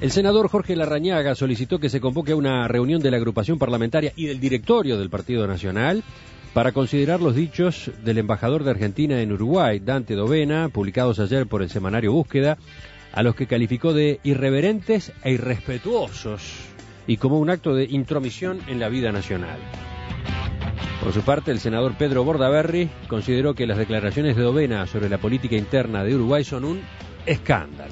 El senador Jorge Larrañaga solicitó que se convoque una reunión de la agrupación parlamentaria y del directorio del Partido Nacional para considerar los dichos del embajador de Argentina en Uruguay, Dante Dovena, publicados ayer por el semanario Búsqueda, a los que calificó de irreverentes e irrespetuosos y como un acto de intromisión en la vida nacional. Por su parte, el senador Pedro Bordaberry consideró que las declaraciones de Dovena sobre la política interna de Uruguay son un escándalo.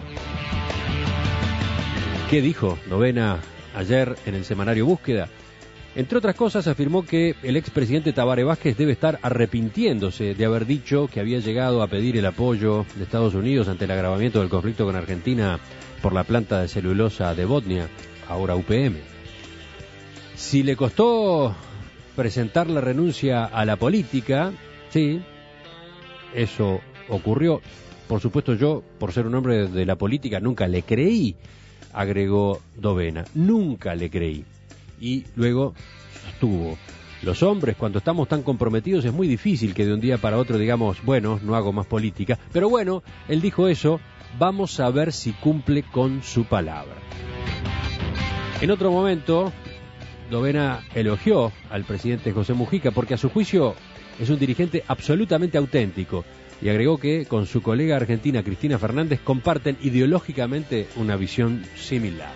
¿Qué dijo Dovena ayer en el semanario Búsqueda? Entre otras cosas, afirmó que el expresidente Tabaré Vázquez debe estar arrepintiéndose de haber dicho que había llegado a pedir el apoyo de Estados Unidos ante el agravamiento del conflicto con Argentina por la planta de celulosa de Botnia, ahora UPM. Si le costó presentar la renuncia a la política, sí, eso ocurrió. Por supuesto, yo, por ser un hombre de la política, nunca le creí, agregó Dovena, nunca le creí. Y luego sostuvo, los hombres cuando estamos tan comprometidos es muy difícil que de un día para otro digamos, bueno, no hago más política. Pero bueno, él dijo eso, vamos a ver si cumple con su palabra. En otro momento, Dovena elogió al presidente José Mujica porque a su juicio es un dirigente absolutamente auténtico y agregó que con su colega argentina Cristina Fernández comparten ideológicamente una visión similar.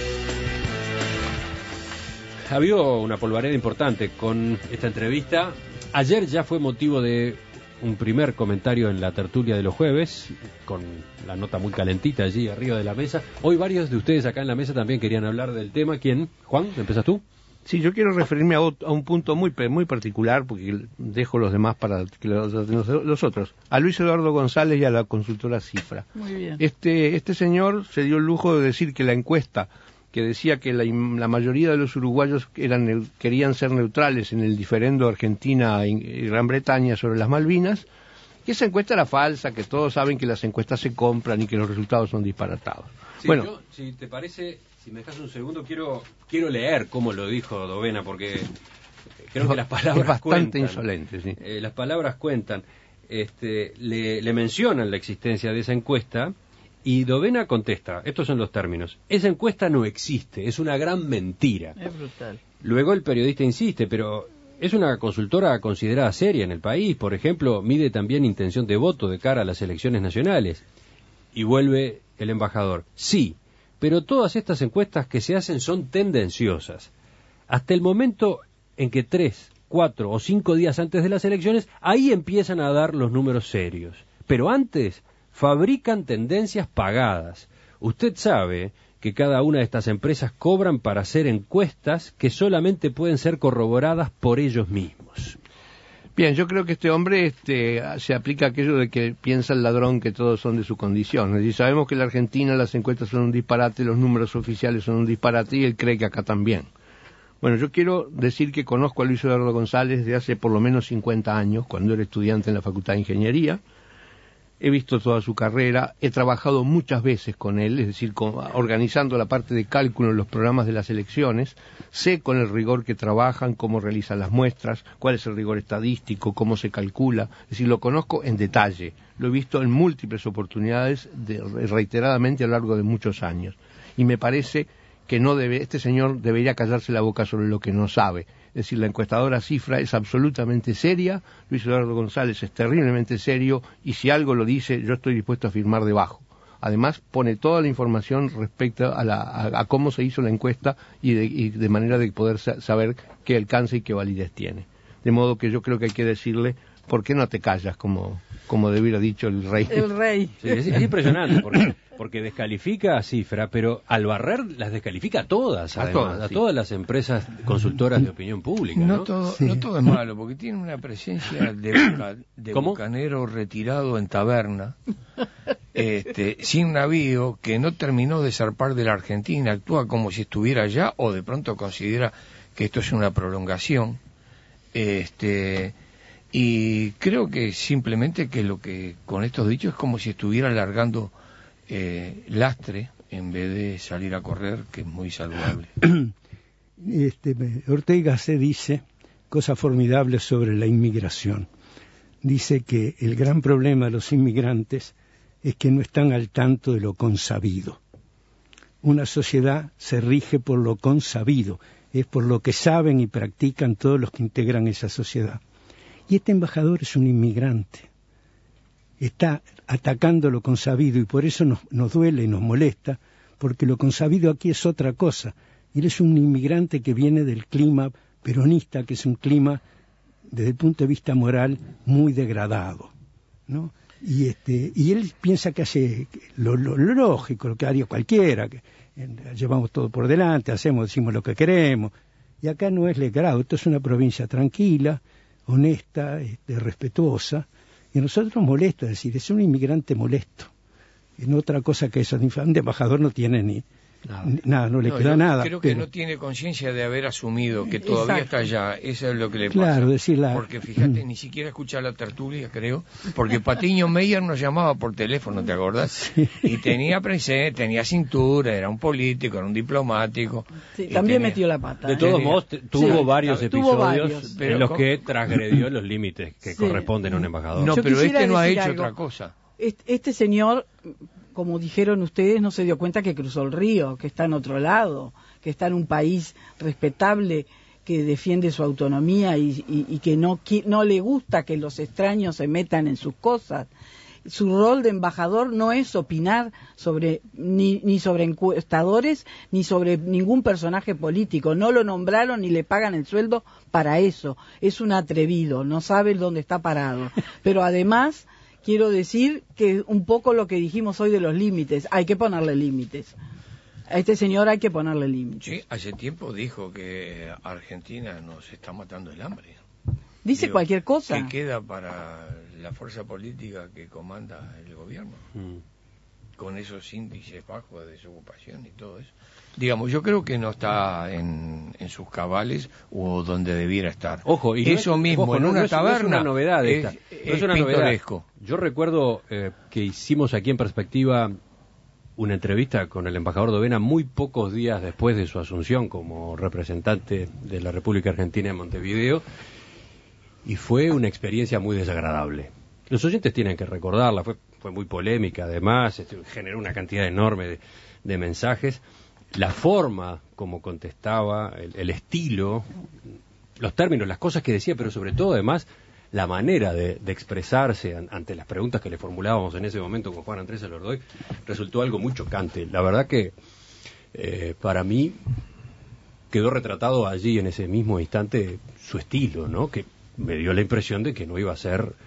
Ha habido una polvareda importante con esta entrevista. Ayer ya fue motivo de un primer comentario en la tertulia de los jueves, con la nota muy calentita allí arriba de la mesa. Hoy varios de ustedes acá en la mesa también querían hablar del tema. ¿Quién? Juan, ¿empiezas tú? Sí, yo quiero referirme a un punto muy particular, porque dejo los demás para que los otros. A Luis Eduardo González y a la consultora Cifra. Muy bien. Este señor se dio el lujo de decir que la encuesta que decía que la mayoría de los uruguayos querían ser neutrales en el diferendo Argentina y Gran Bretaña sobre las Malvinas, que esa encuesta era falsa, que todos saben que las encuestas se compran y que los resultados son disparatados. Sí, bueno, yo, si te parece, si me dejas un segundo, quiero leer cómo lo dijo Dovena, porque creo que las palabras es bastante cuentan. Insolente, sí. Las palabras cuentan. Le mencionan la existencia de esa encuesta. Y Dovena contesta, estos son los términos, esa encuesta no existe, es una gran mentira. Es brutal. Luego el periodista insiste, pero es una consultora considerada seria en el país, por ejemplo, mide también intención de voto de cara a las elecciones nacionales. Y vuelve el embajador, sí, pero todas estas encuestas que se hacen son tendenciosas. Hasta el momento en que 3, 4 o 5 días antes de las elecciones, ahí empiezan a dar los números serios. Pero antes fabrican tendencias pagadas. Usted sabe que cada una de estas empresas cobran para hacer encuestas que solamente pueden ser corroboradas por ellos mismos. Bien, yo creo que este hombre se aplica aquello de que piensa el ladrón que todos son de su condición. Es decir, sabemos que en la Argentina las encuestas son un disparate, los números oficiales son un disparate y él cree que acá también. Bueno, yo quiero decir que conozco a Luis Eduardo González desde hace por lo menos 50 años, cuando era estudiante en la Facultad de Ingeniería. He visto toda su carrera, he trabajado muchas veces con él, es decir, organizando la parte de cálculo en los programas de las elecciones, sé con el rigor que trabajan, cómo realizan las muestras, cuál es el rigor estadístico, cómo se calcula, es decir, lo conozco en detalle, lo he visto en múltiples oportunidades, reiteradamente a lo largo de muchos años, y me parece que este señor debería callarse la boca sobre lo que no sabe. Es decir, la encuestadora Cifra es absolutamente seria, Luis Eduardo González es terriblemente serio, y si algo lo dice, yo estoy dispuesto a firmar debajo. Además, pone toda la información respecto a cómo se hizo la encuesta y de manera de poder saber qué alcance y qué validez tiene. De modo que yo creo que hay que decirle, ¿por qué no te callas, como debiera dicho el rey? El rey. Sí, es impresionante, porque descalifica a Cifra, pero al barrer las descalifica a todas, además, a todas las empresas consultoras de opinión pública. No todo es malo, porque tiene una presencia de bucanero retirado en taberna, sin navío, que no terminó de zarpar de la Argentina, actúa como si estuviera allá, o de pronto considera que esto es una prolongación, y creo que simplemente que lo que con estos dichos es como si estuviera alargando lastre en vez de salir a correr, que es muy saludable. Ortega se dice cosas formidables sobre la inmigración. Dice que el gran problema de los inmigrantes es que no están al tanto de lo consabido. una sociedad se rige por lo consabido, es por lo que saben y practican todos los que integran esa sociedad. Y este embajador es un inmigrante, está atacando lo consabido y por eso nos duele y nos molesta, porque lo consabido aquí es otra cosa. Él es un inmigrante que viene del clima peronista, que es un clima, desde el punto de vista moral, muy degradado, ¿no? Y él piensa que hace lo lógico, lo que haría cualquiera, que llevamos todo por delante, decimos lo que queremos, y acá no es legrado. Esto es una provincia tranquila, honesta, respetuosa, y a nosotros molesta, es decir, es un inmigrante molesto, no otra cosa que eso. Un embajador no tiene ni nada, no le queda nada. Creo que no tiene conciencia de haber asumido que todavía está allá, eso es lo que le pasa. Claro, porque fíjate, ni siquiera escucha la tertulia, creo, porque Patiño Meyer nos llamaba por teléfono, ¿te acordás? Sí. Y tenía presencia, tenía cintura, era un político, era un diplomático. Sí, también metió la pata. De todos modos, tuvo varios episodios en los que transgredió los límites que corresponden a un embajador. No, pero este no ha hecho otra cosa. Este señor, como dijeron ustedes, no se dio cuenta que cruzó el río, que está en otro lado, que está en un país respetable, que defiende su autonomía y que no le gusta que los extraños se metan en sus cosas. Su rol de embajador no es opinar sobre ni sobre encuestadores ni sobre ningún personaje político. No lo nombraron ni le pagan el sueldo para eso. Es un atrevido, no sabe dónde está parado. Pero además, quiero decir que un poco lo que dijimos hoy de los límites, hay que ponerle límites. A este señor hay que ponerle límites. Sí, hace tiempo dijo que Argentina nos está matando el hambre. Dice cualquier cosa. ¿Qué queda para la fuerza política que comanda el gobierno? Con esos índices bajos de desocupación y todo eso. Digamos, yo creo que no está en sus cabales o donde debiera estar. Ojo, y eso mismo, en una taberna. No es una novedad esta. Es una pintoresco. Yo recuerdo que hicimos aquí en Perspectiva una entrevista con el embajador Dovena muy pocos días después de su asunción como representante de la República Argentina en Montevideo, y fue una experiencia muy desagradable. Los oyentes tienen que recordarla, fue muy polémica, además, generó una cantidad enorme de mensajes. La forma como contestaba, el estilo, los términos, las cosas que decía, pero sobre todo, además, la manera de expresarse ante las preguntas que le formulábamos en ese momento con Juan Andrés Elordoy, resultó algo muy chocante. La verdad que para mí quedó retratado allí en ese mismo instante su estilo, ¿no? Que me dio la impresión de que no iba a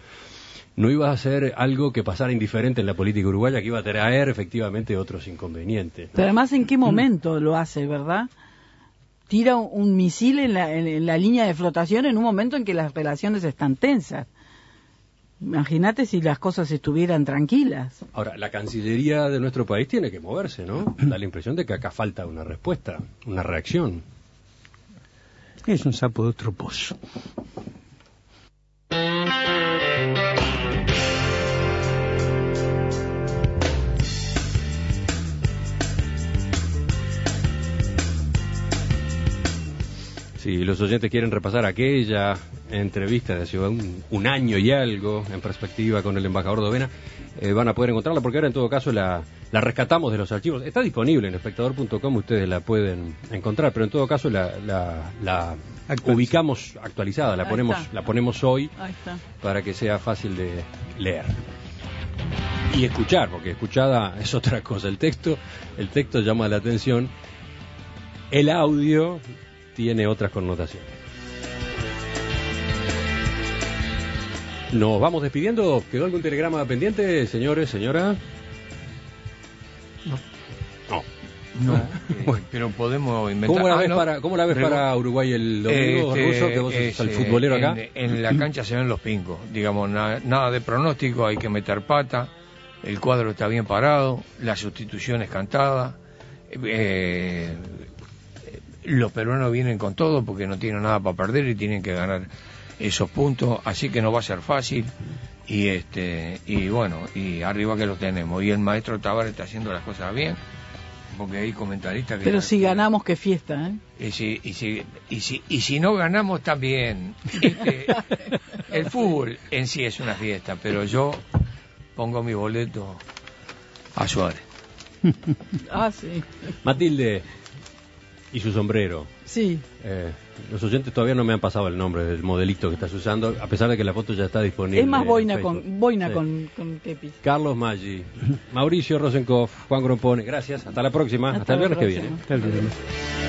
ser algo que pasara indiferente en la política uruguaya, que iba a traer efectivamente otros inconvenientes, ¿no? Pero además, ¿en qué momento lo hace, verdad? Tira un misil en la línea de flotación en un momento en que las relaciones están tensas. Imagínate si las cosas estuvieran tranquilas. Ahora, la Cancillería de nuestro país tiene que moverse, ¿no? Da la impresión de que acá falta una respuesta, una reacción. Es un sapo de otro pozo. Si los oyentes quieren repasar aquella entrevista de hace un año y algo, en Perspectiva con el embajador Dovena, van a poder encontrarla, porque ahora en todo caso la rescatamos de los archivos. Está disponible en espectador.com, ustedes la pueden encontrar, pero en todo caso la ubicamos actualizada, la ponemos hoy para que sea fácil de leer. Y escuchar, porque escuchada es otra cosa. El texto llama la atención, el audio tiene otras connotaciones. Nos vamos despidiendo. ¿Quedó algún telegrama pendiente, señores, señora? No. Bueno, pero podemos inventar. ¿Cómo la ves para Uruguay el domingo, Ruso, que vos sos el futbolero acá? En la cancha se ven los pincos. Digamos, nada de pronóstico, hay que meter pata. El cuadro está bien parado, la sustitución es cantada. Los peruanos vienen con todo porque no tienen nada para perder y tienen que ganar esos puntos, así que no va a ser fácil. Y bueno, y arriba que lo tenemos. Y el maestro Tavares está haciendo las cosas bien, porque hay comentaristas que... Pero si ganamos, qué fiesta, ¿eh? Y si no ganamos, también. El fútbol en sí es una fiesta, pero yo pongo mi boleto a Suárez. Ah, sí. Matilde y su sombrero. Sí. Los oyentes todavía no me han pasado el nombre del modelito que estás usando, a pesar de que la foto ya está disponible. Es más boina sí. con kepis. Carlos Maggi, Mauricio Rosenkopf, Juan Grompone, gracias. Hasta la próxima. Hasta el viernes que viene. Hasta el viernes.